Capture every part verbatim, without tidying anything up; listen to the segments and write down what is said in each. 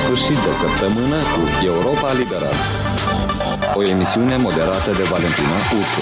sfârșit de săptămână cu Europa Liberă. O emisiune moderată de Valentina Ursu.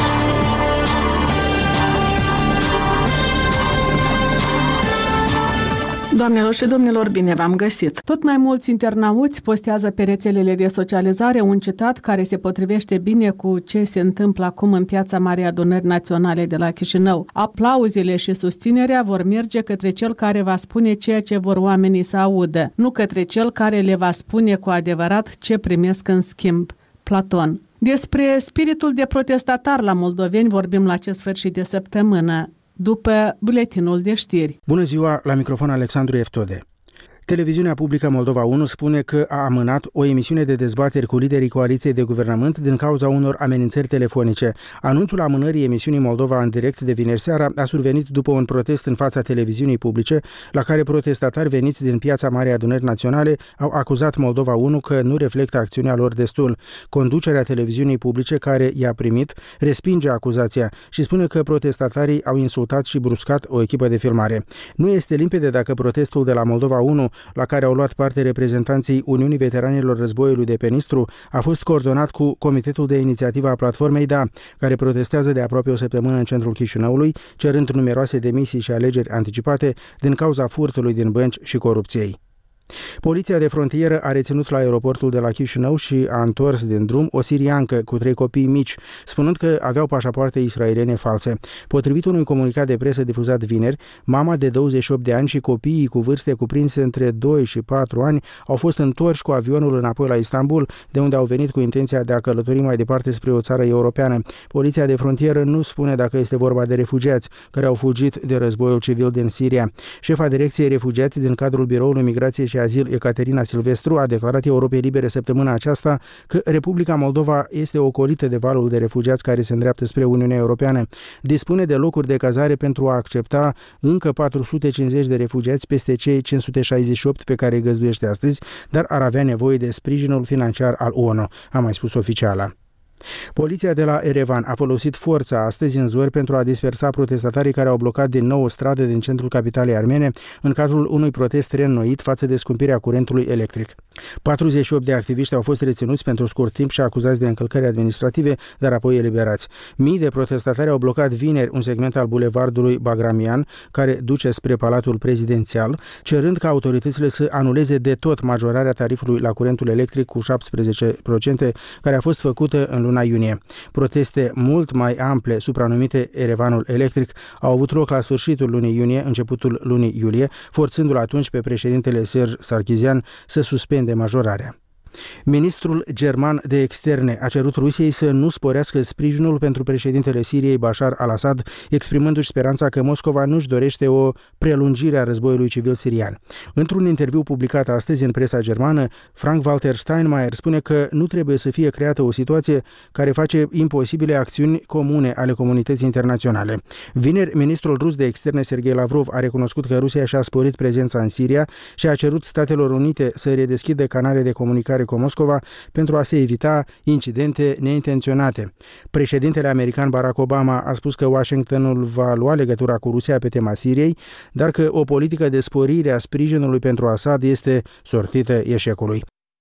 Doamnelor și domnilor, bine v-am găsit! Tot mai mulți internauți postează pe rețelele de socializare un citat care se potrivește bine cu ce se întâmplă acum în Piața Marii Adunări Naționale de la Chișinău. Aplauzele și susținerea vor merge către cel care va spune ceea ce vor oamenii să audă, nu către cel care le va spune cu adevărat ce primesc în schimb. Platon. Despre spiritul de protestatar la moldoveni vorbim la acest sfârșit de săptămână, după buletinul de știri. Bună ziua, la microfon Alexandru Eftode. Televiziunea publică Moldova unu spune că a amânat o emisiune de dezbateri cu liderii coaliției de guvernământ din cauza unor amenințări telefonice. Anunțul amânării emisiunii Moldova în direct de vineri seara a survenit după un protest în fața televiziunii publice, la care protestatari veniți din Piața Marii Adunări Naționale au acuzat Moldova unu că nu reflectă acțiunea lor destul. Conducerea televiziunii publice, care i-a primit, respinge acuzația și spune că protestatarii au insultat și bruscat o echipă de filmare. Nu este limpede dacă protestul de la Moldova unu, la care au luat parte reprezentanții Uniunii Veteranilor Războiului de pe Nistru, a fost coordonat cu Comitetul de Inițiativă a Platformei D A, care protestează de aproape o săptămână în centrul Chișinăului, cerând numeroase demisii și alegeri anticipate din cauza furtului din bănci și corupției. Poliția de frontieră a reținut la aeroportul de la Chișinău și a întors din drum o siriancă cu trei copii mici, spunând că aveau pașapoarte israeliene false. Potrivit unui comunicat de presă difuzat vineri, mama de douăzeci și opt de ani și copiii cu vârste cuprinse între doi și patru ani au fost întorși cu avionul înapoi la Istanbul, de unde au venit cu intenția de a călători mai departe spre o țară europeană. Poliția de frontieră nu spune dacă este vorba de refugiați care au fugit de războiul civil din Siria. Șefa Direcției Refugiați din cadrul Biroului Migrației și Azil, Ecaterina Silvestru, a declarat Europei Libere săptămâna aceasta că Republica Moldova este ocolită de valul de refugiați care se îndreaptă spre Uniunea Europeană. Dispune de locuri de cazare pentru a accepta încă patru sute cincizeci de refugiați peste cei cinci sute șaizeci și opt pe care îi găzduiește astăzi, dar ar avea nevoie de sprijinul financiar al O N U, a mai spus oficiala. Poliția de la Erevan a folosit forța astăzi în zori pentru a dispersa protestatarii care au blocat din nou o stradă din centrul capitalei armene în cadrul unui protest reînnoit față de scumpirea curentului electric. patruzeci și opt de activiști au fost reținuți pentru scurt timp și acuzați de încălcări administrative, dar apoi eliberați. Mii de protestatari au blocat vineri un segment al bulevardului Bagramian, care duce spre Palatul Prezidențial, cerând ca autoritățile să anuleze de tot majorarea tarifului la curentul electric cu șaptesprezece la sută, care a fost făcută în luna iunie. Proteste mult mai ample, supranumite Erevanul Electric, au avut loc la sfârșitul lunii iunie, începutul lunii iulie, forțându-l atunci pe președintele Serge Sarkisian să suspende majorarea. Ministrul german de externe a cerut Rusiei să nu sporească sprijinul pentru președintele Siriei Bashar al-Assad, exprimându-și speranța că Moscova nu-și dorește o prelungire a războiului civil sirian. Într-un interviu publicat astăzi în presa germană, Frank-Walter Steinmeier spune că nu trebuie să fie creată o situație care face imposibile acțiuni comune ale comunității internaționale. Vineri, ministrul rus de externe Sergei Lavrov a recunoscut că Rusia și-a sporit prezența în Siria și a cerut Statelor Unite să redeschidă canale de comunicare cu Moscova pentru a se evita incidente neintenționate. Președintele american Barack Obama a spus că Washingtonul va lua legătura cu Rusia pe tema Siriei, dar că o politică de sporire a sprijinului pentru Assad este sortită eșecului.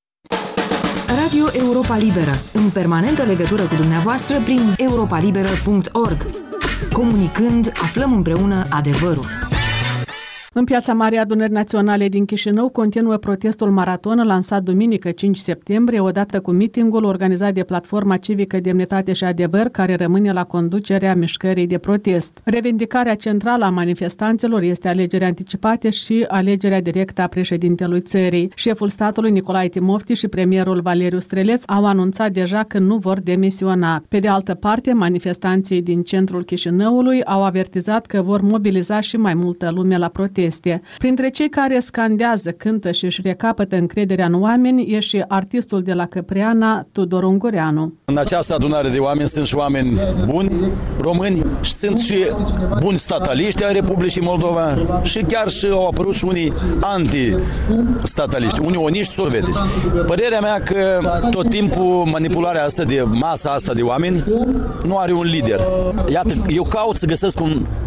Radio Europa Liberă, în permanentă legătură cu dumneavoastră prin europa liberă punct org. Comunicând, aflăm împreună adevărul. În Piața Marii Adunări Naționale din Chișinău continuă protestul maraton lansat duminică cinci septembrie, odată cu mitingul organizat de Platforma Civică Demnitate și Adevăr, care rămâne la conducerea mișcării de protest. Revendicarea centrală a manifestanților este alegerea anticipate și alegerea directă a președintelui țării. Șeful statului Nicolae Timofti și premierul Valeriu Streleț au anunțat deja că nu vor demisiona. Pe de altă parte, manifestanții din centrul Chișinăului au avertizat că vor mobiliza și mai multă lume la protest. Printre cei care scandează, cântă și își recapătă încrederea în oameni e și artistul de la Căpreana, Tudor Ungureanu. În această adunare de oameni sunt și oameni buni, români, și sunt și buni stataliști ai Republicii Moldova și chiar și au apărut și unii anti-stataliști, unioniști sovietici. Părerea mea că tot timpul manipularea asta de masa asta de oameni nu are un lider. Iată, eu caut să găsesc un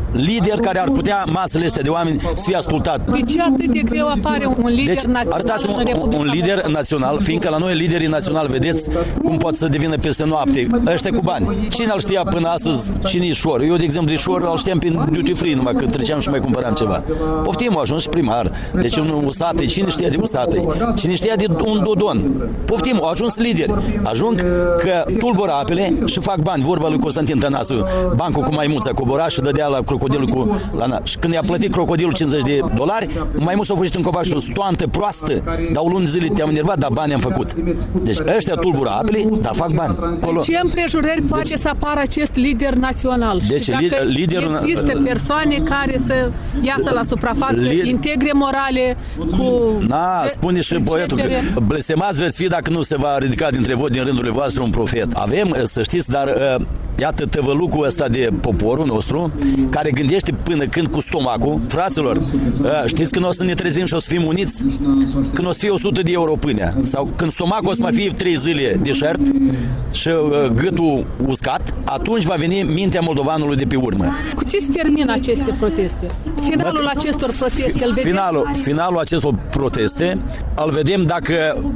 lider care ar putea masele astea de oameni să fie ascultat. De ce atât de greu apare un lider deci, național arătați-mi în Republica un, un lider național, fiindcă la noi liderii naționali, vedeți cum pot să devină peste noapte. Ăștia cu bani. Cine îl știa până astăzi cine e Șor? Eu, de exemplu, de Șor îl știam prin duty free, numai că treceam și mai cumpăram ceva. Poftim, a ajuns și primar. Deci un Usatăi, cine știa de Usatăi? Cine știa de un Dodon? Poftim, au ajuns lideri. Ajung că tulbură apele și fac bani. Vorba lui Constantin Tănasu, bancul cu maimuța cobora și dădea la crocodilul cu lana. Și când i-a plătit crocodilul cincizeci de dolari, maimuța a fugit în copac și o stoantă proastă, dar o lună zile te-am enervat, dar bani am făcut. Deci ăștia tulbură apele, dar fac bani. În ce împrejurări poate deci, să apară acest lider național? Deci, și dacă liderul, există persoane care să iasă la suprafață, lider, integre morale cu... Na, spune și poetul că blestemați veți fi dacă nu se va ridica dintre voi din rândurile voastre un profet. Avem, să știți, dar uh, iată tăvălucul ăsta de poporul nostru care gândește până când cu stomacul. Fraților, uh, știți când o să ne trezim și o să fim uniți? Când o să fie o sută de euro pâinea sau când stomacul o să mai fie trei zile deșert și uh, gâtul uscat, atunci va veni mintea moldovanului de pe urmă. Cu ce se termină aceste proteste? Finalul Bă, acestor proteste îl vedem? Finalul, finalul acestor proteste îl vedem dacă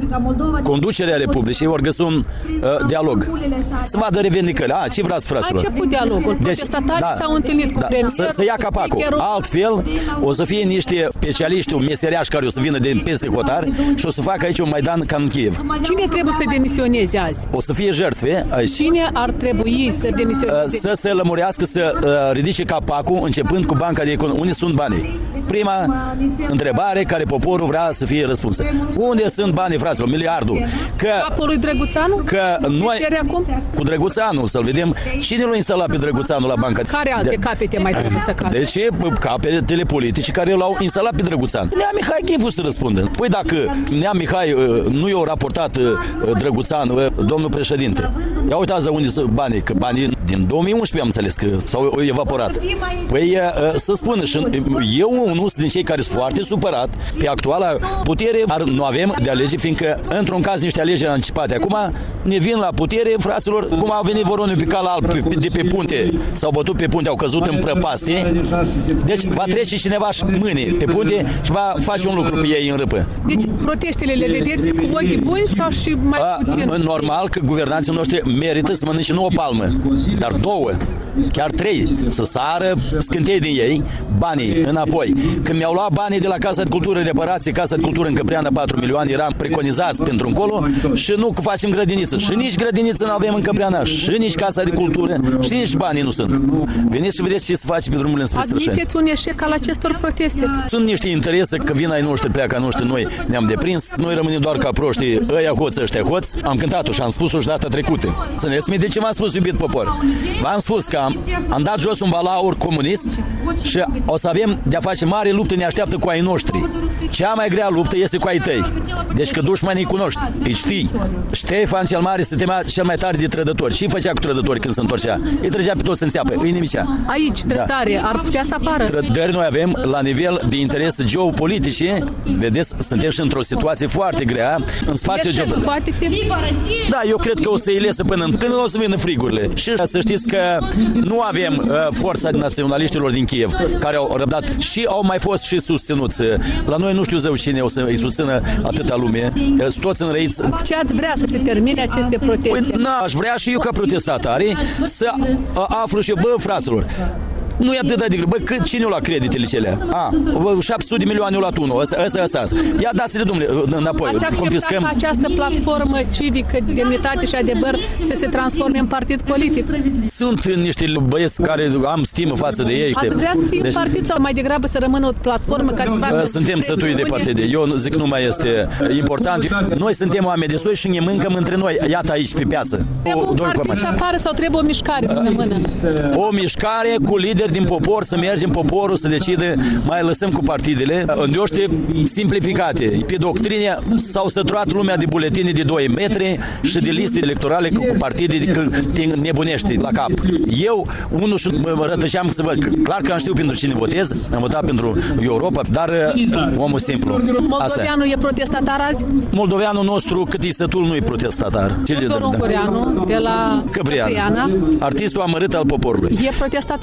conducerea Republicii vor găsi un uh, dialog. Să vadă revendicări. A, ce vreați, fraților? A început dialogul. Deci, protestatarii da, s-au întâlnit cu da, premierul. Să, să ia capacul. Altfel, o să fie niște specialiști, un meseriaș care o să vină de peste hotar și o să facă aici un Maidan ca în Kiev. Cine trebuie să demisioneze azi? O să fie jertfe aici. Cine ar trebui să demisioneze? Să se lămurească, să uh, ridice capacul, începând cu Banca de Economie. Unde sunt banii? Prima întrebare care poporul vrea să fie răspunsă. Unde sunt banii, fraților? Miliardul. Că, capul lui Drăguțanu? Că noi, cu Drăguțanu, să-l vedem. Cine l-a instalat pe Drăguțanu la bancă? Care alte de, capete mai trebuie să cape? Deci capetele politice care l-au instalat pe Drăguțanu. Nea Mihai Chipu să răspundă. Păi dacă Nea Mihai nu i-a raportat Drăguțanu, domnul președinte, ia uitați unde sunt banii, că banii din două mii unsprezece am înțeles că s-au evaporat. Păi să spună și eu unul sunt din cei care sunt foarte supărat pe actuala putere, dar nu avem de alege, fiindcă într-un caz niște alegeri anticipate. Acum ne vin la putere, fraților, cum a venit Voroniu pe cal alb pe, de pe punte, s-au bătut pe punte, au căzut în prăpastie. Deci va trece cineva și mâine pe punte și va face un lucru pe ei în râpă. Deci protestele le vedeți cu ochii buni sau și mai a, puțin? Normal că guvernanții noștri merită să mănânce nu o palmă, dar două, chiar trei, să sară scântei din ei, banii înapoi. Când mi-au luat banii de la Casa de Cultură, reparație, Casa de Cultură în Căpreana, patru milioane, eram preconizați pentru încolo și nu facem grădiniță. Și nici grădiniță nu avem în Căpreana, și nici Casa de Cultură, și nici banii nu sunt. Veniți și vedeți ce se face pe drumurile înspre Strășeni. Admiteți un eșec al acestor proteste? Sunt niște interese că vin ai noștri, pleacă noștri, noi ne-am deprins. Noi rămânem doar ca proștii, ăia hoți, ăștia hoți. Am cântat-o și am spus-o și data trecută. Să ne de ce m-am spus, iubit popor. V-am spus că am, am dat jos un balaur comunist și o să avem de-a face mare luptă, ne așteaptă cu ai noștri. Cea mai grea luptă este cu ai tăi. Deci că dușmanii cunoști, îi știi. Ștefan cel Mare se temea cel mai tare de trădători. Și făcea cu trădători când se întorcea? Îi trăgea pe toți în țeapă, îi nimicea. Aici, trădare, da. Ar putea să apară. Trădări noi avem la nivel de interese geopolitice. Vedeți, suntem și într-o situație foarte grea în spațiul geopolitic. Poate fi. Da, eu cred că o să îi lesă până în când o să vină frigurile. Și să știți că nu avem uh, forța naționaliștilor din Kiev care au răbdat și au mai fost și susținuți. La noi nu știu zău cine o să îi susțină atâta lume. Sunt toți înrăiți. Cu ce ați vrea să se termine aceste proteste? Păi, n-aș vrea și eu ca protestatari să aflu și eu, bă, fraților, nu e atât de greu. Bă, cât, cine o lua creditele cele? A, șapte sute de milioane o luat unul. Ăsta, ăsta, ăsta. Ia dați-le, domnule, înapoi. Ați acceptat confiscăm. Ca această platformă civică, demnitate și adevăr să se transforme în partid politic? Sunt niște băieți care am stimă față de ei. Ați vrea să fie deci, un partid sau mai degrabă să rămână o platformă care să facă suntem stătui de partide. Eu zic nu mai este important. Noi suntem oameni de soi și ne mâncăm între noi. Iată aici pe piață. Trebuie un partid să apară sau trebuie o mișcare să rămână? O mișcare cu lider din popor, să mergem poporul să decide, mai lăsăm cu partidele în deoște simplificate. Pe doctrine s-au săturat lumea de buletine de doi metri și de liste electorale cu partide că te nebunești la cap. Eu, unul și mă rătăceam să văd, clar că am știu pentru cine votez, am votat pentru Europa, dar omul simplu. Moldoveanul e protestatar azi? Moldoveanul nostru, cât e sătul, nu e protestatar. Tudor Ungureanu, de la Căpriana, artistul amărât al poporului. E protestatar?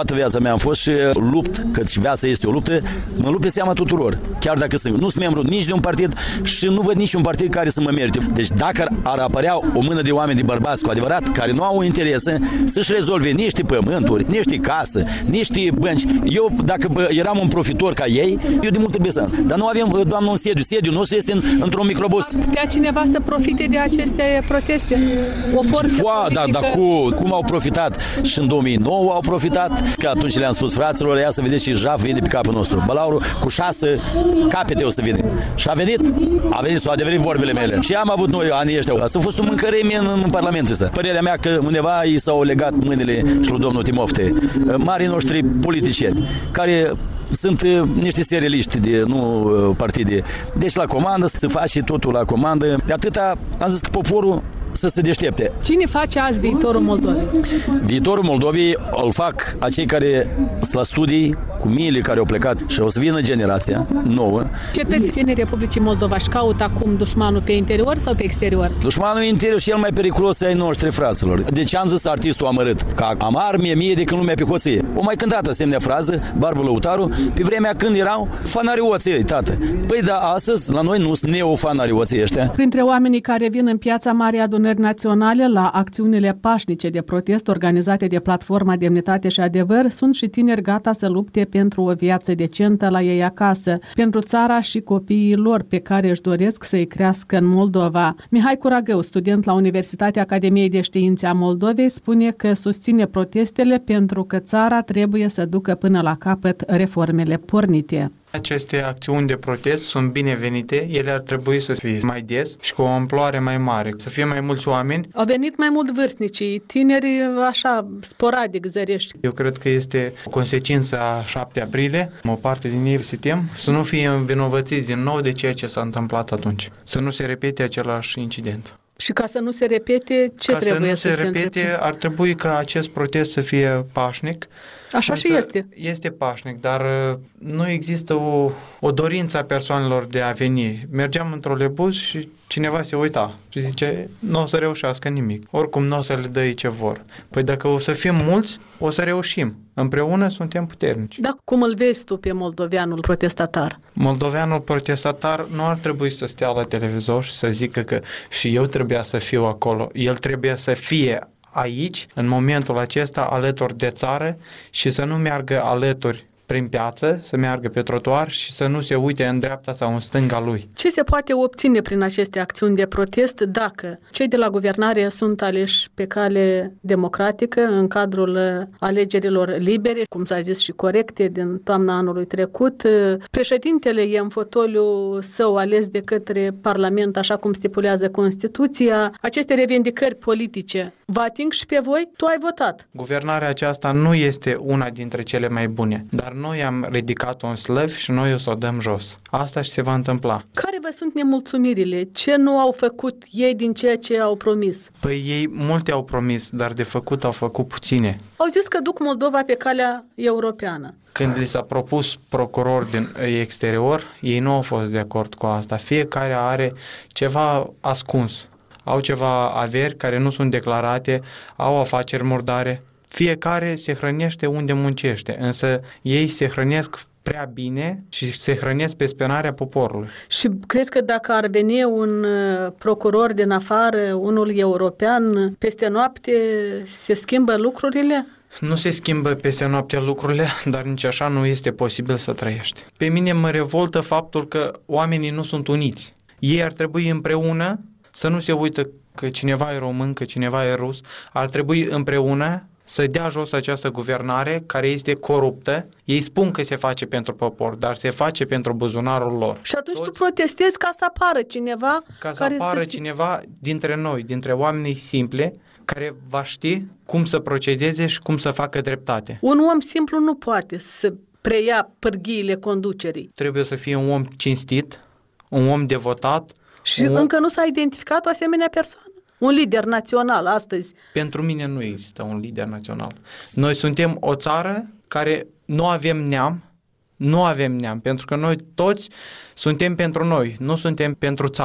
toată viața mea am fost și lupt, că viața este o luptă, mă lupt pe seama tuturor. Chiar dacă sunt, nu sunt membru nici de un partid și nu văd niciun partid care să mă merite. Deci dacă ar apărea o mână de oameni, de bărbați cu adevărat, care nu au interese să-și rezolve niște pământuri, niște case, niște bănci. Eu, dacă bă, eram un profitor ca ei, eu de mult trebuie să... Dar nu avem, doamnă, un sediu. Sediul nostru este în, într-un microbus. Putea cineva să profite de aceste proteste? O forță Foa, politică... da, dar cu, cum au profitat? Și în două mii nouă au profitat. Că atunci le-am spus fraților, ia să vedeți ce jaf vine pe capul nostru. Bălaurul cu șase capete o să vină. Și a venit, a venit, s-au adeverit vorbele mele. Și am avut noi anii ăștia. Asta a fost un mâncăreme în, în Parlamentul ăsta. Părerea mea că undeva i s-au legat mâinile și lui domnul Timofte, marii noștri politicieni, care sunt uh, niște serialiști, de, nu uh, partide. Deci la comandă, se face totul la comandă. De atâta am zis că poporul să se deștepte. Cine face azi viitorul Moldovei? Viitorul Moldovei îl fac acei care sunt la studii, cu miile care au plecat și o să vină generația nouă. Cetățenii Republicii Moldova își caută acum dușmanul pe interior sau pe exterior? Dușmanul interior și cel mai periculos ai noștri, fraților. Deci am zis artistul amărât, că am armie mie de când lumea pe hoție. O mai cântat asemenea frază, Barbu Lăutaru, pe vremea când erau fanarioții, tată. Păi da, astăzi la noi nu sunt neofanarioții ăștia. Printre oamenii care vin în Piața Marii Adunări Naționale la acțiunile pașnice de protest organizate de Platforma Demnitate și Adevăr sunt și tineri gata să lupte pentru o viață decentă la ei acasă, pentru țara și copiii lor pe care își doresc să-i crească în Moldova. Mihai Curagău, student la Universitatea Academiei de Științe a Moldovei, spune că susține protestele pentru că țara trebuie să ducă până la capăt reformele pornite. Aceste acțiuni de protest sunt binevenite, ele ar trebui să fie mai des și cu o amploare mai mare, să fie mai mulți oameni. Au venit mai mult vârstnicii, tineri așa sporadic zărești. Eu cred că este o consecință a șapte aprilie, o parte din ei se tem să nu fie învinovățiți din nou de ceea ce s-a întâmplat atunci, să nu se repete același incident. Și ca să nu se repete, ce ca trebuie să nu să se, se repete, întreprinde? Ar trebui ca acest protest să fie pașnic. Așa și este. Este pașnic, dar nu există o, o dorință a persoanelor de a veni. Mergeam într-o lebuz și cineva se uita și zice, nu o să reușească nimic. Oricum nu o să le dă ei ce vor. Păi dacă o să fim mulți, o să reușim. Împreună suntem puternici. Dar cum îl vezi tu pe moldoveanul protestatar? Moldoveanul protestatar nu ar trebui să stea la televizor și să zică că și eu trebuia să fiu acolo. El trebuie să fie aici, în momentul acesta, alături de țară și să nu meargă alături prin piață, să meargă pe trotuar și să nu se uite în dreapta sau în stânga lui. Ce se poate obține prin aceste acțiuni de protest dacă cei de la guvernare sunt aleși pe cale democratică în cadrul alegerilor libere, cum s-a zis și corecte, din toamna anului trecut? Președintele e în fotoliu său ales de către Parlament, așa cum stipulează Constituția. Aceste revendicări politice vă ating și pe voi? Tu ai votat. Guvernarea aceasta nu este una dintre cele mai bune, dar noi am ridicat un slăv și noi o să o dăm jos. Asta și se va întâmpla. Care vă sunt nemulțumirile? Ce nu au făcut ei din ceea ce au promis? Păi ei multe au promis, dar de făcut au făcut puține. Au zis că duc Moldova pe calea europeană. Când li s-a propus procuror din exterior, ei nu au fost de acord cu asta. Fiecare are ceva ascuns. Au ceva averi care nu sunt declarate, au afaceri murdare. Fiecare se hrănește unde muncește, însă ei se hrănesc prea bine și se hrănesc pe spenarea poporului. Și crezi că dacă ar veni un procuror din afară, unul european, peste noapte se schimbă lucrurile? Nu se schimbă peste noapte lucrurile, dar nici așa nu este posibil să trăiești. Pe mine mă revoltă faptul că oamenii nu sunt uniți. Ei ar trebui împreună să nu se uită că cineva e român, că cineva e rus, ar trebui împreună să dea jos această guvernare care este coruptă. Ei spun că se face pentru popor, dar se face pentru buzunarul lor. Și atunci Toți, tu protestezi ca să apară cineva ca să care apară să cineva dintre noi, dintre oamenii simple, care va ști cum să procedeze și cum să facă dreptate. Un om simplu nu poate să preia pârghiile conducerii. Trebuie să fie un om cinstit, un om devotat. Și un... încă nu s-a identificat o asemenea persoană? Un lider național astăzi? Pentru mine nu există un lider național. Noi suntem o țară care nu avem neam, nu avem neam, pentru că noi toți suntem pentru noi, nu suntem pentru țară.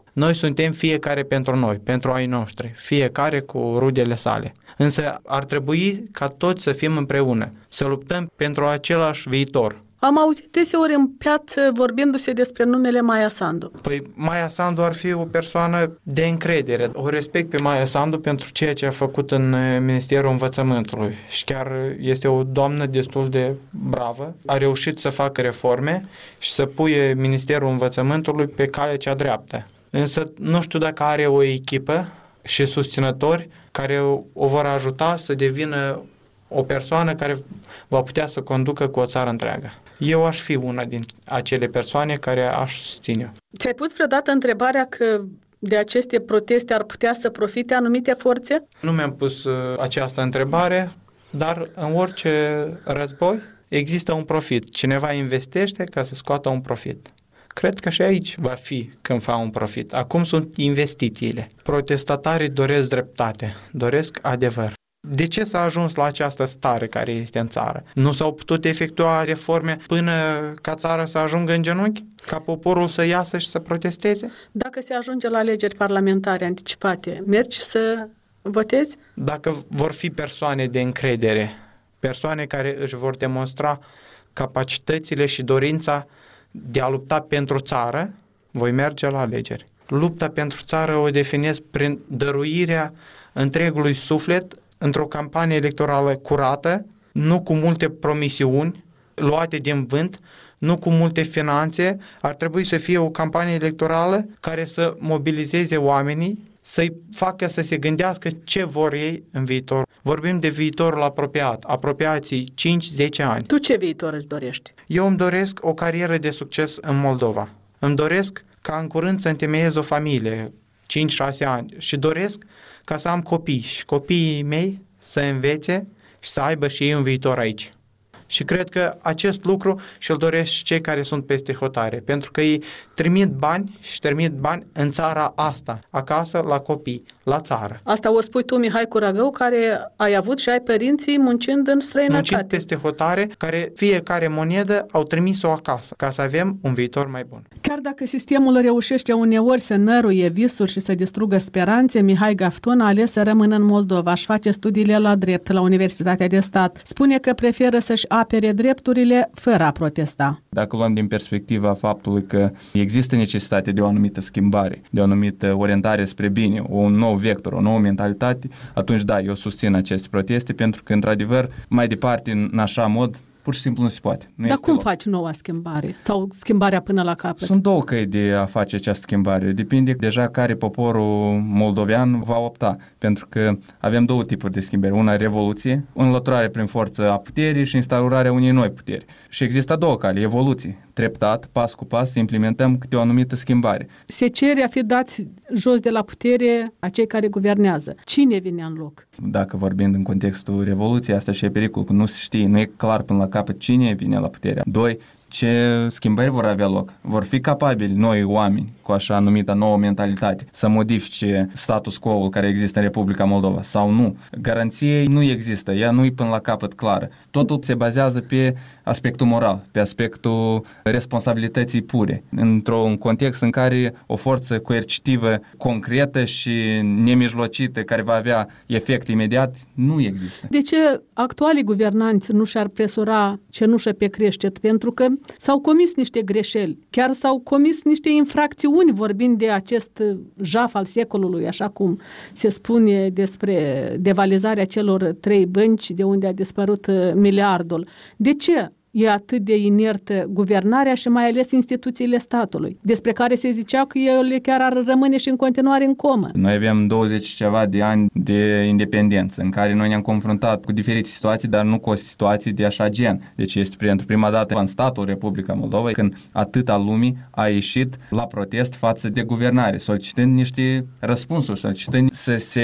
Noi suntem fiecare pentru noi, pentru ai noștri, fiecare cu rudele sale. Însă ar trebui ca toți să fim împreună, să luptăm pentru același viitor. Am auzit deseori în piață vorbindu-se despre numele Maia Sandu. Păi Maia Sandu ar fi o persoană de încredere. O respect pe Maia Sandu pentru ceea ce a făcut în Ministerul Învățământului și chiar este o doamnă destul de bravă. A reușit să facă reforme și să puie Ministerul Învățământului pe calea cea dreaptă. Însă nu știu dacă are o echipă și susținători care o vor ajuta să devină o persoană care va putea să conducă cu o țară întreagă. Eu aș fi una din acele persoane care aș susține. Ți-ai pus vreodată întrebarea că de aceste proteste ar putea să profite anumite forțe? Nu mi-am pus uh, această întrebare, dar în orice război există un profit. Cineva investește ca să scoată un profit. Cred că și aici va fi când fac un profit. Acum sunt investițiile. Protestatarii doresc dreptate, doresc adevăr. De ce s-a ajuns la această stare care este în țară? Nu s-au putut efectua reforme până ca țara să ajungă în genunchi? Ca poporul să iasă și să protesteze? Dacă se ajunge la alegeri parlamentare anticipate, mergi să votezi? Dacă vor fi persoane de încredere, persoane care își vor demonstra capacitățile și dorința de a lupta pentru țară, voi merge la alegeri. Lupta pentru țară o definez prin dăruirea întregului suflet într-o campanie electorală curată, nu cu multe promisiuni luate din vânt, nu cu multe finanțe. Ar trebui să fie o campanie electorală care să mobilizeze oamenii, să-i facă să se gândească ce vor ei în viitor. Vorbim de viitorul apropiat, apropiații cinci zece ani. Tu ce viitor îți dorești? Eu îmi doresc o carieră de succes în Moldova. Îmi doresc ca în curând să întemeiez o familie, cinci șase ani, și doresc ca să am copii și copiii mei să învețe și să aibă și ei un viitor aici. Și cred că acest lucru și-l doresc și cei care sunt peste hotare, pentru că ei trimit bani și trimit bani în țara asta, acasă, la copii, la țară. Asta o spui tu, Mihai Curagău, care ai avut și ai părinții muncind în străinătate. Muncind peste hotare, care fiecare monedă au trimis-o acasă, ca să avem un viitor mai bun. Chiar dacă sistemul reușește uneori să năruie visuri și să distrugă speranțe, Mihai Gafton a ales să rămână în Moldova, își face studiile la drept la Universitatea de Stat. Spune că preferă să-și apere drepturile fără a protesta. Dacă luăm din perspectiva faptului că există necesitate de o anumită schimbare, de o anumită orientare spre bine, un nou vector, o nouă mentalitate, atunci da, eu susțin aceste proteste pentru că, într-adevăr, mai departe, în așa mod, pur și simplu nu se poate. Nu Dar cum loc. faci noua schimbare? Sau schimbarea până la capăt? Sunt două căi de a face această schimbare. Depinde deja care poporul moldovean va opta. Pentru că avem două tipuri de schimbări. Una, revoluție, înlăturare prin forță a puterii și instaurarea unei noi puteri. Și există două cale, evoluție. Treptat, pas cu pas, să implementăm câte o anumită schimbare. Se cere a fi dați jos de la putere a cei care guvernează. Cine vine în loc? Dacă vorbim în contextul revoluției, asta și e pericol, că nu se știe, nu e clar până la capăt cine vine la putere. Doi, ce schimbări vor avea loc? Vor fi capabili noi oameni cu așa numită nouă mentalitate să modifice status quo-ul care există în Republica Moldova sau nu? Garanție nu există, ea nu e până la capăt clară. Totul se bazează pe aspectul moral, pe aspectul responsabilității pure, într-un context în care o forță coercitivă concretă și nemijlocită care va avea efect imediat nu există. De ce actualii guvernanți nu și-ar presura cenușă pe creștet? Pentru că s-au comis niște greșeli, chiar s-au comis niște infracțiuni, vorbind de acest jaf al secolului, așa cum se spune despre devalizarea celor trei bănci de unde a dispărut miliardul. De ce e atât de inertă guvernarea și mai ales instituțiile statului, despre care se zicea că ele chiar ar rămâne și în continuare în comă? Noi avem douăzeci ceva de ani de independență, în care noi ne-am confruntat cu diferite situații, dar nu cu o situație de așa gen. Deci este pentru prima dată în statul Republica Moldova când atâta lumii a ieșit la protest față de guvernare, solicitând niște răspunsuri, solicitând să se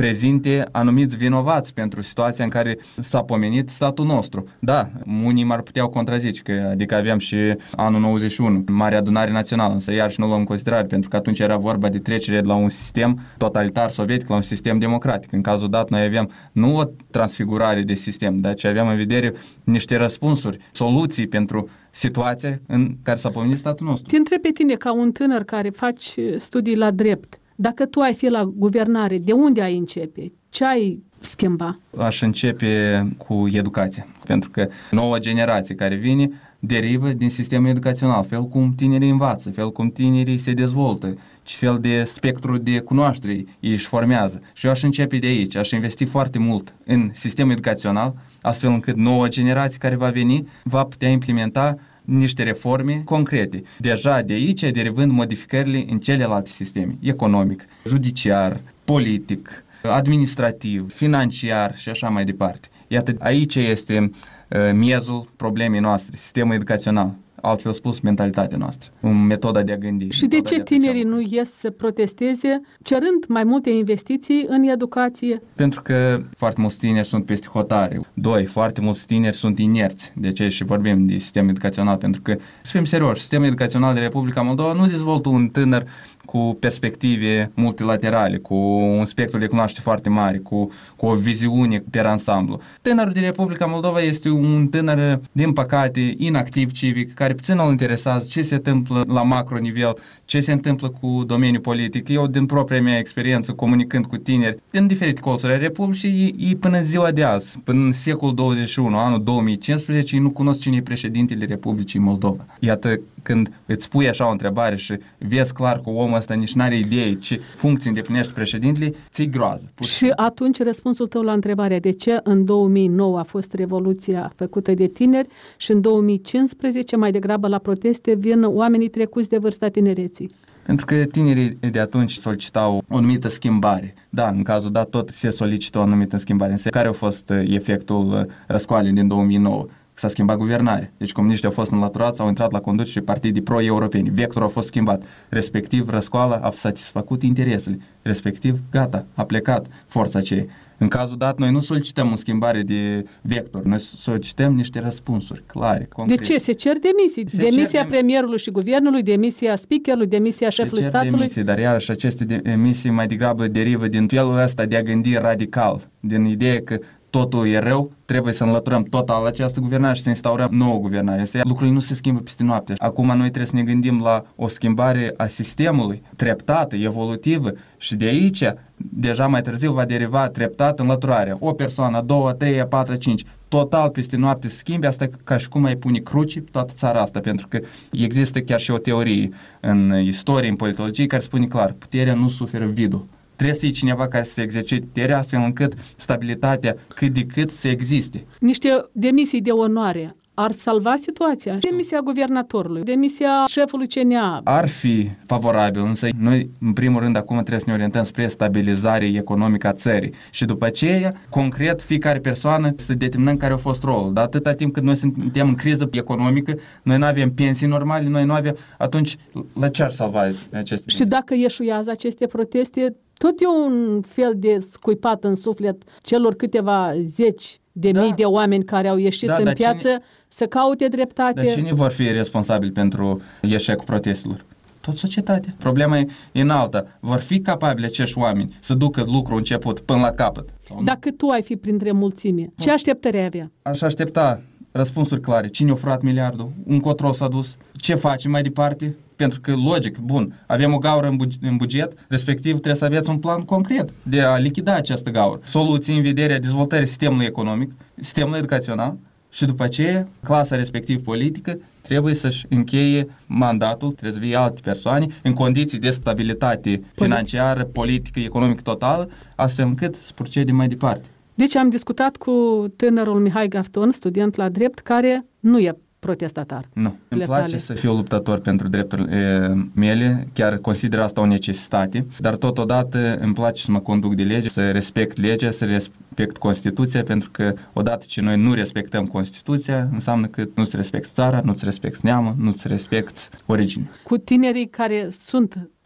prezinte anumiți vinovați pentru situația în care s-a pomenit statul nostru. Da, unii m-ar puteau contrazice, că adică aveam și anul nouăzeci și unu, Marea Adunare Națională, însă iarăși nu luăm în considerare, pentru că atunci era vorba de trecere de la un sistem totalitar sovietic la un sistem democratic. În cazul dat, noi aveam nu o transfigurare de sistem, dar ci aveam în vedere niște răspunsuri, soluții pentru situația în care s-a pomenit statul nostru. Te întreb pe tine, ca un tânăr care faci studii la drept, dacă tu ai fi la guvernare, de unde ai începe? Ce ai schimba? Aș începe cu educația, pentru că noua generație care vine derivă din sistemul educațional, fel cum tinerii învață, fel cum tinerii se dezvoltă, ce fel de spectru de cunoaștere ei își formează. Și eu aș începe de aici, aș investi foarte mult în sistemul educațional, astfel încât noua generație care va veni va putea implementa niște reforme concrete. Deja de aici derivând modificările în celelalte sisteme, economic, judiciar, politic, administrativ, financiar și așa mai departe. Iată, aici este uh, miezul problemei noastre, sistemul educațional. Altfel spus, mentalitatea noastră, metoda de a gândi. Și de ce tinerii nu ies să protesteze, cerând mai multe investiții în educație? Pentru că foarte mulți tineri sunt peste hotare. Doi, foarte mulți tineri sunt inerți. De ce și vorbim de sistem educațional? Pentru că, să fim serioși, sistemul educațional de Republica Moldova nu dezvoltă un tânăr cu perspective multilaterale, cu un spectru de cunoaștere foarte mare, cu, cu o viziune pe ansamblu. Tânărul din Republica Moldova este un tânăr, din păcate, inactiv civic, care puțin îl interesează ce se întâmplă la macro nivel, ce se întâmplă cu domeniul politic. Eu, din propria mea experiență, comunicând cu tineri din diferite colțuri ale Republicii, ei, ei până în ziua de azi, până în secolul douăzeci și unu, anul două mii cincisprezece, ei nu cunosc cine e președintele Republicii Moldova. Iată, când îți pui așa o întrebare și vezi clar că omul ăsta nici n-are idee ce funcții îndeplinește președintele, ți-i groază. Pur și atunci răspunsul tău la întrebarea de ce în două mii nouă a fost revoluția făcută de tineri și în două mii cincisprezece mai degrabă la proteste vin oamenii trecuți de vârsta tinereții. Pentru că tinerii de atunci solicitau o anumită schimbare. Da, în cazul dat tot se solicită o anumită schimbare. Însă care a fost efectul răscoalei din două mii nouă? S-a schimbat guvernarea. Deci comuniștii au fost înlăturați, au intrat la conducere partidii pro-europeni. Vectorul a fost schimbat. Respectiv, răscoala a satisfăcut interesele. Respectiv, gata, a plecat forța aceea. În cazul dat, noi nu solicităm o schimbare de vector, noi solicităm niște răspunsuri clare, concrete. De ce? Se cer demisii. Se demisia cer premierului și guvernului, demisia speakerului, demisia șefului statului. Se cer demisii, dar iarăși aceste demisii mai degrabă derivă din felul ăsta de a gândi radical, din ideea că totul e rău, trebuie să înlăturăm total această guvernare și să instaurăm nouă guvernare. Lucrurile nu se schimbă peste noapte. Acum noi trebuie să ne gândim la o schimbare a sistemului, treptată, evolutivă și de aici, deja mai târziu va deriva treptat înlăturarea. O persoană, a doua, a treia, a patra, a cinci. Total peste noapte se schimbe, asta ca și cum ai pune cruci pe toată țara asta, pentru că există chiar și o teorie în istorie, în politologie, care spune clar, puterea nu suferă vidul. Trebuie să fie cineva care să exercite puterea astfel încât stabilitatea cât de cât să existe. Niște demisii de onoare ar salva situația. Demisia guvernatorului, demisia șefului C N A. Ar fi favorabil, însă noi, în primul rând, acum trebuie să ne orientăm spre stabilizare economică a țării. Și după aceea, concret, fiecare persoană să determinăm care a fost rolul. Dar atâta timp cât noi suntem în criză economică, noi nu avem pensii normale, noi nu avem, atunci la ce ar salva aceste Și dacă eșuează aceste proteste, tot e un fel de scuipat în suflet celor câteva zeci de da. mii de oameni care au ieșit da, în piață cine, să caute dreptate. Dar cine vor fi responsabili pentru eșecul protestelor? Tot societatea. Problema e înaltă. Vor fi capabili acești oameni să ducă lucrul început până la capăt? Dacă tu ai fi printre mulțime, ce așteptări ai avea? Aș aștepta răspunsuri clare. Cine a furat miliardul? Încotro s-a dus? Ce facem mai departe? Pentru că, logic, bun, avem o gaură în, buget, în buget, respectiv trebuie să aveți un plan concret de a lichida această gaură. Soluții în vederea dezvoltării sistemului economic, sistemului educațional și după aceea, clasa respectiv politică trebuie să-și încheie mandatul, trebuie să fie alte persoane în condiții de stabilitate financiară, politică, economică totală, astfel încât să procede mai departe. Deci am discutat cu tânărul Mihai Gafton, student la drept, care nu e protestatar. Nu. Îmi place tale. Să fiu luptător pentru drepturile mele, chiar consider asta o necesitate, dar totodată îmi place să mă conduc de lege, să respect legea, să respect Constituția, pentru că odată ce noi nu respectăm Constituția, înseamnă că nu-ți respecti țara, nu-ți respecti neamul, nu-ți respecti originea. Cu tinerii care sunt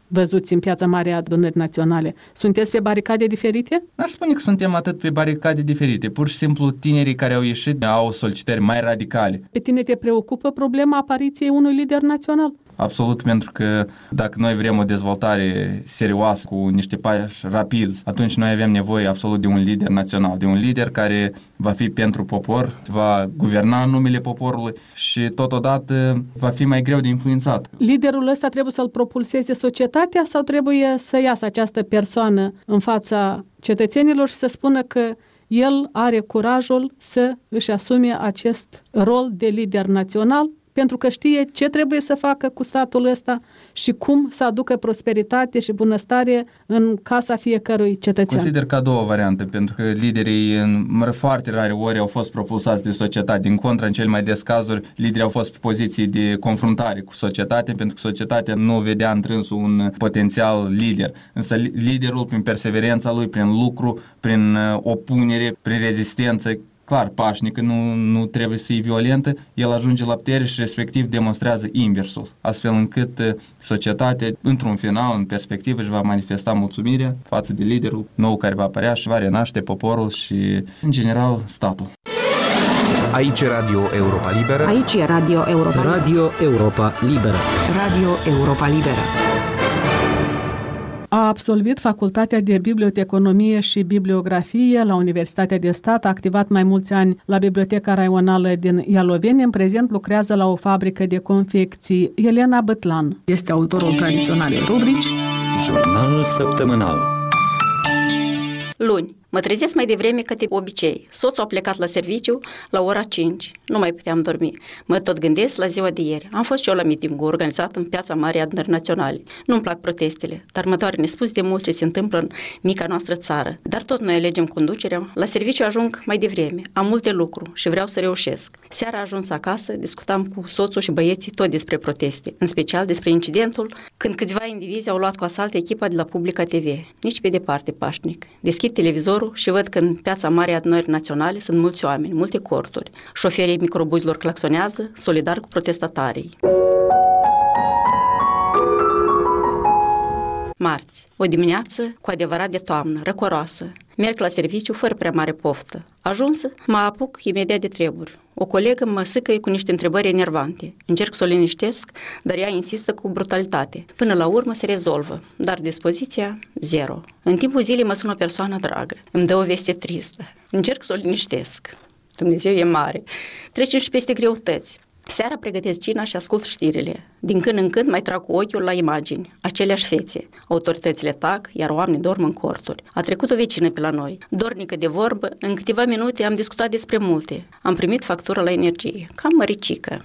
văzuți în Piața Mare a Adunării Naționale? Sunteți pe baricade diferite? N-aș spune că suntem atât pe baricade diferite. Pur și simplu, tinerii care au ieșit au solicitări mai radicale. Pe tine te preocupă problema apariției unui lider național? Absolut, pentru că dacă noi vrem o dezvoltare serioasă cu niște pași rapizi, atunci noi avem nevoie absolut de un lider național, de un lider care va fi pentru popor, va guverna în numele poporului și totodată va fi mai greu de influențat. Liderul ăsta trebuie să-l propulseze societatea sau trebuie să iasă această persoană în fața cetățenilor și să spună că el are curajul să își asume acest rol de lider național, pentru că știe ce trebuie să facă cu statul ăsta și cum să aducă prosperitate și bunăstare în casa fiecărui cetățean. Consider ca două variante, pentru că liderii în foarte rare ori au fost propulsați de societate. Din contră, în cele mai des cazuri, liderii au fost pe poziții de confruntare cu societatea, pentru că societatea nu vedea întrânsul un potențial lider. Însă liderul, prin perseverența lui, prin lucru, prin opunere, prin rezistență, clar, pașnică, nu, nu trebuie să fie violentă, el ajunge la putere și respectiv demonstrează inversul, astfel încât societatea, într-un final, în perspectivă, își va manifesta mulțumirea față de liderul nou care va apărea și va renaște poporul și, în general, statul. Aici e Radio Europa Liberă. Aici e Radio Europa Liberă. Radio Europa Liberă. Radio Europa Liberă. A absolvit Facultatea de Biblioteconomie și Bibliografie la Universitatea de Stat, a activat mai mulți ani la Biblioteca Raională din Ialoveni, în prezent lucrează la o fabrică de confecții. Elena Bătlan este autorul tradiționalei rubrici Jurnalul săptămânal. Luni. Mă trezesc mai devreme ca de obicei. Soțul a plecat la serviciu la ora cinci. Nu mai puteam dormi. Mă tot gândesc la ziua de ieri. Am fost și eu la meeting-ul organizat în Piața Mare a Adunării Naționale. Nu-mi plac protestele, dar mă doare nespus de mult ce se întâmplă în mica noastră țară. Dar tot noi alegem conducerea. La serviciu ajung mai devreme. Am multe lucruri și vreau să reușesc. Seara ajuns acasă, discutam cu soțul și băieții tot despre proteste, în special despre incidentul când câțiva indivizi au luat cu asalt echipa de la Publica T V. Nici pe departe pașnic. Deschid televizorul și văd că în Piața Mare a Adunării Naționale sunt mulți oameni, multe corturi. Șoferii microbuzilor claxonează, solidar cu protestatarii. Marți. O dimineață cu adevărat de toamnă, răcoroasă. Merg la serviciu fără prea mare poftă. Ajunsă, mă apuc imediat de treburi. O colegă mă sâcăie cu niște întrebări enervante. Încerc să o liniștesc, dar ea insistă cu brutalitate. Până la urmă se rezolvă, dar dispoziția zero. În timpul zilei mă sună o persoană dragă. Îmi dă o veste tristă. Încerc să o liniștesc. Dumnezeu e mare. Trecem și peste greutăți. Seara pregătesc cina și ascult știrile. Din când în când mai trag cu ochiul la imagini, aceleași fețe. Autoritățile tac, iar oamenii dorm în corturi. A trecut o vecină pe la noi, dornică de vorbă. În câteva minute am discutat despre multe. Am primit factură la energie, cam măricică.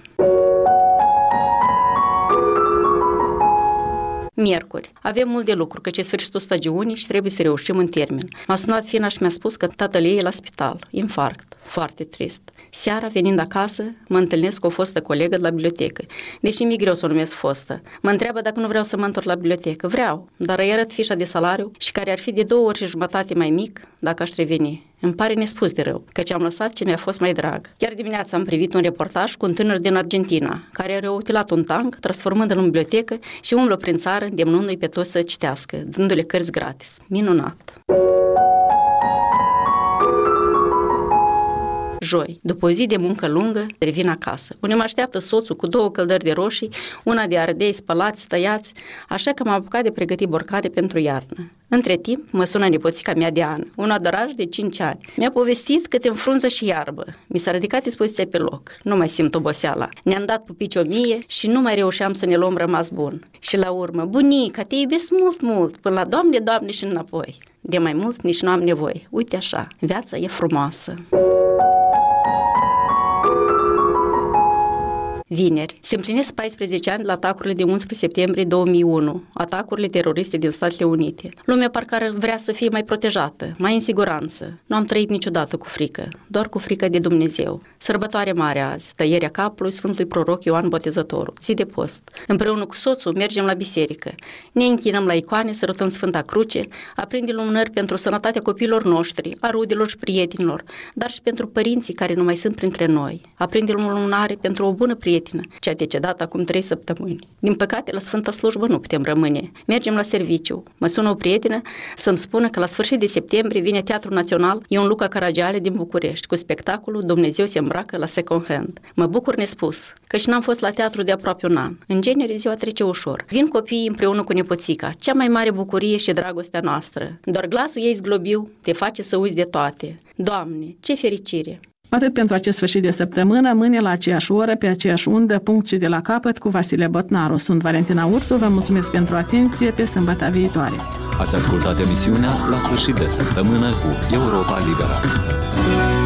Miercuri. Avem mult de lucru, căci e sfârșitul stagiunii și trebuie să reușim în termen. M-a sunat Fina și mi-a spus că tatăl ei e la spital, infarct. Foarte trist. Seara, venind acasă, mă întâlnesc cu o fostă colegă de la bibliotecă. Deși mi-e greu să o numesc fostă. Mă întreabă dacă nu vreau să mă întorc la bibliotecă. Vreau, dar îi arăt fișa de salariu și care ar fi de două ori și jumătate mai mic dacă aș reveni. Îmi pare nespus de rău, căci am lăsat ce mi-a fost mai drag. Chiar dimineața am privit un reportaj cu un tânăr din Argentina, care a reutilat un tank, transformându-l în bibliotecă și umblă prin țară, îndemnându-i pe toți să citească, dându-le cărți gratis. Minunat! Joi, după o zi de muncă lungă, revin acasă, unde mă așteaptă soțul cu două căldări de roșii, una de ardei spălați, tăiați, așa că m-am apucat de pregătit borcane pentru iarnă. Între timp, mă sună nepoțica mea de an, un adoraj de cinci ani. Mi-a povestit cât în frunză și iarbă. Mi s-a ridicat dispoziția pe loc. Nu mai simt oboseala. Ne-am dat pupici o mie și nu mai reușeam să ne luăm rămas bun. Și la urmă, bunica, te iubesc mult, mult, până la Doamne, Doamne și înapoi. De mai mult nici nu am nevoie. Uite așa, viața e frumoasă. Vineri. Se împlinesc paisprezece ani la atacurile de unsprezece septembrie două mii unu, atacurile teroriste din Statele Unite. Lumea parcă ar vrea să fie mai protejată, mai în siguranță. Nu am trăit niciodată cu frică, doar cu frică de Dumnezeu. Sărbătoare mare azi, tăierea capului Sfântului Proroc Ioan Botezătorul, zi de post. Împreună cu soțul mergem la biserică. Ne închinăm la icoane, sărutăm Sfânta Cruce, aprindem lumânări pentru sănătatea copiilor noștri, a rudelor și prietenilor, dar și pentru părinții care nu mai sunt printre noi. Aprindem lumânare pentru o bună prietenie prietenă, ce a decedat acum trei săptămâni. Din păcate, la Sfânta Slujbă nu putem rămâne. Mergem la serviciu. Mă sună o prietenă să-mi spună că la sfârșit de septembrie vine Teatrul Național Ion Luca Caragiale din București cu spectacolul Dumnezeu se îmbracă la second hand. Mă bucur nespus, căci n-am fost la teatru de aproape un an. În genere, ziua trece ușor. Vin copiii împreună cu nepoțica, cea mai mare bucurie și dragostea noastră. Doar glasul ei zglobiu te face să uiți de toate. Doamne, ce fericire! Atât pentru acest sfârșit de săptămână, mâine la aceeași oră, pe aceeași undă, punct și de la capăt, cu Vasile Botnaru. Sunt Valentina Ursu, vă mulțumesc pentru atenție, pe sâmbătă viitoare. Ați ascultat emisiunea La sfârșit de săptămână cu Europa Liberă.